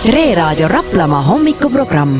Re Raadio Raplamaa hommikuprogramm.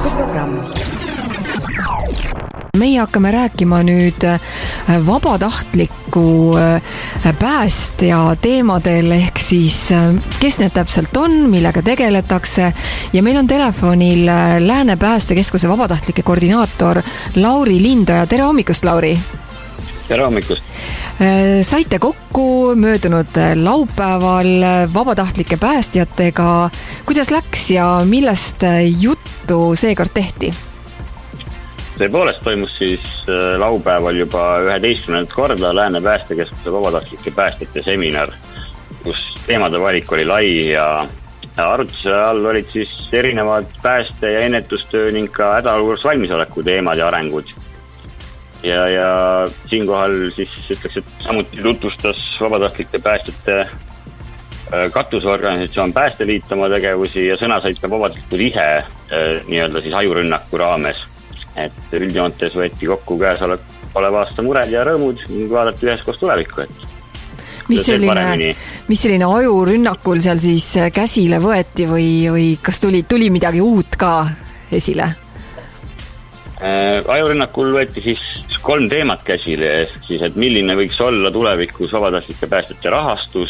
Meie hakkame rääkima nüüd vabatahtliku päästja teemadel, ehk siis kes need täpselt on, millega tegeletakse, ja meil on telefonil Lääne Päästekeskuse vabatahtlike koordinaator Lauri Lindoja. Tere hommikust, Lauri! Tere hommikust! Saite kokku möödunud laupäeval vabatahtlike päästjatega. Kuidas läks ja millest juttu seekord tehti? Tõepoolest toimus siis laupäeval juba 11. korda Lääne Päästekeskuse vabatahtlike päästjate seminar, kus teemade valik oli lai ja arutluse all olid siis erinevad pääste- ja ennetustöö ning ka hädaolukorras valmisoleku teemad ja arengud. Ja siinkohal siis ütleks, et samuti tutvustas vabatahtlike päästjate katusorganisatsioon Päästeliit oma tegevusi ja sõna said ka vabatahtlikud ise nii-öelda siis ajurünnaku raames. Et üldjoontes võeti kokku käesoleva aasta mured ja rõõmud ning vaadati üheskoos tulevikku. Mis selline ajurünnakul seal siis käsile võeti või kas tuli midagi uut ka esile? Ajurünnakul võeti siis 3 teemat käsile, siis, et milline võiks olla tulevikus vabatahtlike päästjate rahastus,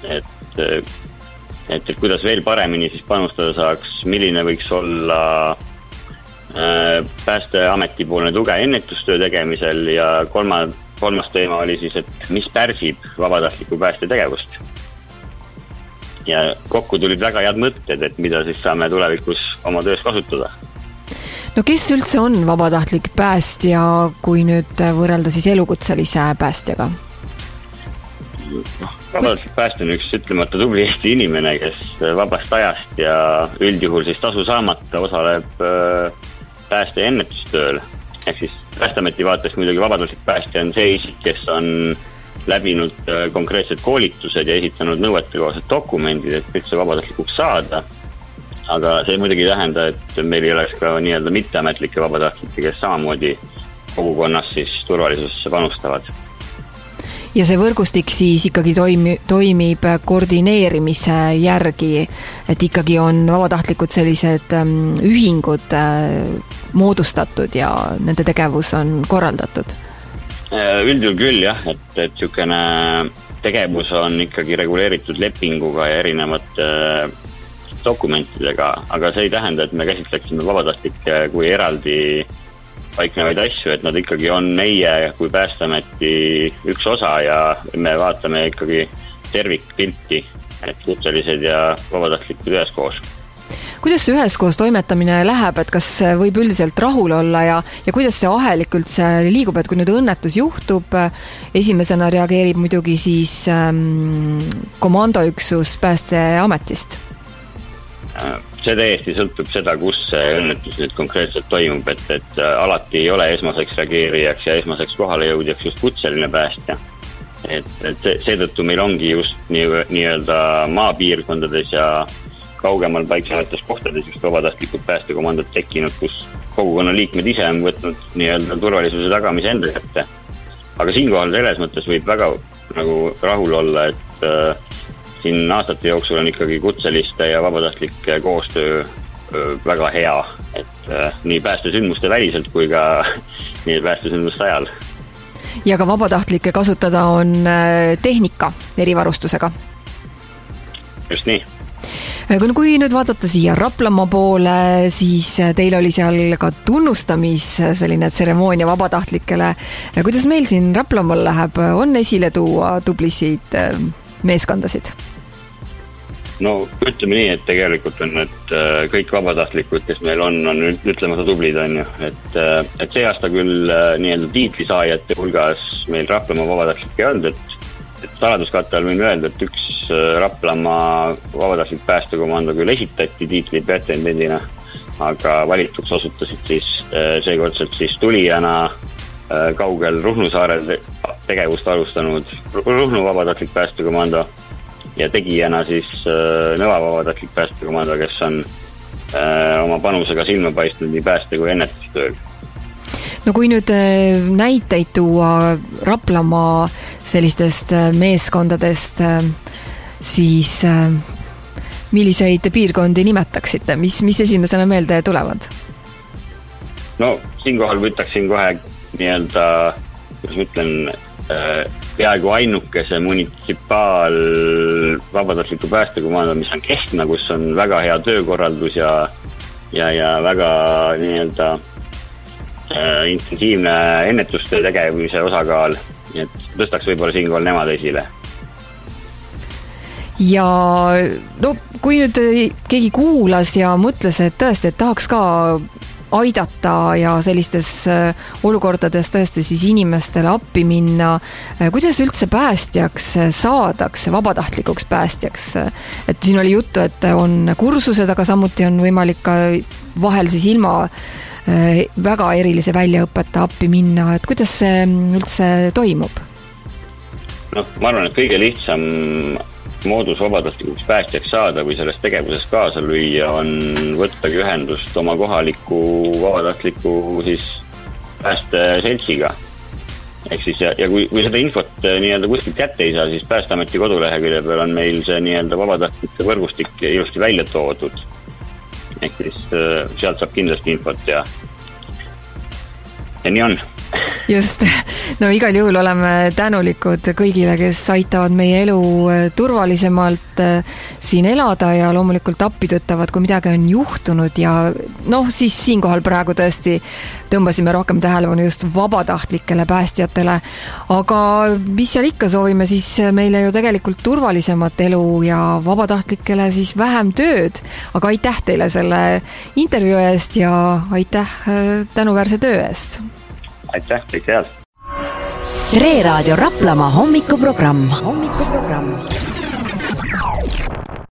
et kuidas veel paremini siis panustada saaks, milline võiks olla Päästeameti poolne tuge ennetustöö tegemisel ja kolmas teema oli siis, et mis pärsib vabatahtliku pääste tegevust. Ja kokku tulid väga head mõtted, et mida siis saame tulevikus oma töös kasutada. No kes üldse on vabatahtlik päästja, kui nüüd võrrelda siis elukutselise päästjaga? Vabatahtlik päästja on üks ütlemata tubli Eesti inimene, kes vabast ajast ja üldjuhul siis tasu saamata osaleb pääste- ja ennetustööl. Ehk siis Päästeameti vaates muidugi vabatahtlik päästja on see isik, kes on läbinud konkreetsed koolitused ja esitanud nõuetekohased dokumendid, et üldse vabatahtlikuks saada. Aga see muidugi tähenda, et meil ei oleks ka nii-öelda mitteametlikke vabatahtlikke, kes samamoodi kogukonnas siis turvalisusesse panustavad. Ja see võrgustik siis ikkagi toimib koordineerimise järgi, et ikkagi on vabatahtlikud sellised ühingud moodustatud ja nende tegevus on korraldatud? Üldjuhul küll jah, et sükene tegevus on ikkagi reguleeritud lepinguga ja erinevate dokumentidega, aga see ei tähenda, et me käsitleksime vabatahtlikke kui eraldi paiknevaid asju, et nad ikkagi on meie kui Päästeameti üks osa ja me vaatame ikkagi tervikpilti, et kutselised ja vabatahtlikud üheskoos. Kuidas see üheskoos toimetamine läheb, et kas võib üldiselt rahul olla ja kuidas see ahalik üldse liigub, et kui nüüd õnnetus juhtub, esimesena reageerib muidugi siis komandoüksus Päästeametist? See täiesti sõltub seda, kus see õnnetus nüüd konkreetselt toimub, et alati ei ole esmaseks reageerijaks ja esmaseks kohale jõudjaks just kutseline päästja. Et seetõttu meil ongi just nii-öelda maapiirkondades ja kaugemal paiksevates kohtades just vabatahtlikud päästekomandod tekkinud, kus kogukonna liikmed ise on võtnud nii-öelda turvalisuse tagamise enda kätte. Aga siinkohal selles mõttes võib väga rahul olla, et siin aastate jooksul on ikkagi kutseliste ja vabatahtlike koostöö väga hea, et nii päästesündmuste väliselt kui ka nii päästesündmuste ajal. Ja ka vabatahtlike kasutada on tehnika erivarustusega? Just nii. Kui nüüd vaadata siia Raplamaa poole, siis teil oli seal ka tunnustamis selline tseremoonia vabatahtlikele. Kuidas meil siin Raplamaal läheb? On esile tuua tublisid meeskondasid? No ütleme nii, et tegelikult on need kõik vabatahtlikud, kes meil on ütlemata tublid, on ju. Et see aasta küll nii-öelda tiitlisaajate hulgas meil Raplamaa vabatahtlik ei olnud, et saladuskatte all võin öelda, et üks Raplamaa vabatahtlik päästekomando küll esitati tiitli pretendendina, aga valituks osutusid siis seekordselt siis tulijana kaugel Ruhnu saarel tegevust alustanud Ruhnu vabatahtlik päästekomando ja tegijana siis Nõva vabatahtlik päästekomando, kes on oma panusega silma paistnud nii pääste kui ennetustööl. No kui nüüd näiteid tuua Raplamaa sellistest meeskondadest, siis milliseid piirkondi nimetaksite, mis esimesena meelde tulevad? No siinkohal võtaksin kohe nii-öelda, kuidas ma ütlen, peaaegu ainukese munitsipaal vabatahtliku päästekomando, mis on Kehtna, kus on väga hea töökorraldus ja väga nii-öelda intensiivne ennetuste tegemise osakaal, nii et tõstaks võib-olla siinkohal nemad esile. Ja no kui nüüd keegi kuulas ja mõtles, et tõesti, et tahaks ka aidata ja sellistes olukordades tõesti siis inimestele appi minna, kuidas üldse päästjaks saadakse, vabatahtlikuks päästjaks? Et siin oli juttu, et on kursused, aga samuti on võimalik ka vahel siis ilma väga erilise väljaõpeta appi minna, et kuidas see üldse toimub? No, ma arvan, et kõige lihtsam moodus vabatahtlikuks päästjaks saada või selles tegevuses kaasa lüüa on võttagi ühendust oma kohaliku vabatahtliku siis päästeseltsiga. Ehk siis, ja kui seda infot nii-öelda kuskilt kätte ei saa, siis Päästeameti kodulehekülje peal on meil see nii-öelda vabatahtlike võrgustik ilusti välja toodud. Ehk siis sealt saab kindlasti infot ja nii on. Just, no igal juhul oleme tänulikud kõigile, kes aitavad meie elu turvalisemalt siin elada ja loomulikult appi tõttavad, kui midagi on juhtunud ja noh, siis siinkohal praegu tõesti tõmbasime rohkem tähelepanu just vabatahtlikele päästjatele, aga mis seal ikka soovime, siis meile ju tegelikult turvalisemat elu ja vabatahtlikele siis vähem tööd, aga aitäh teile selle intervjuu eest ja aitäh tänuväärse töö eest! Aitäh, kõike head! Re Raadio Raplamaa hommikuprogramm.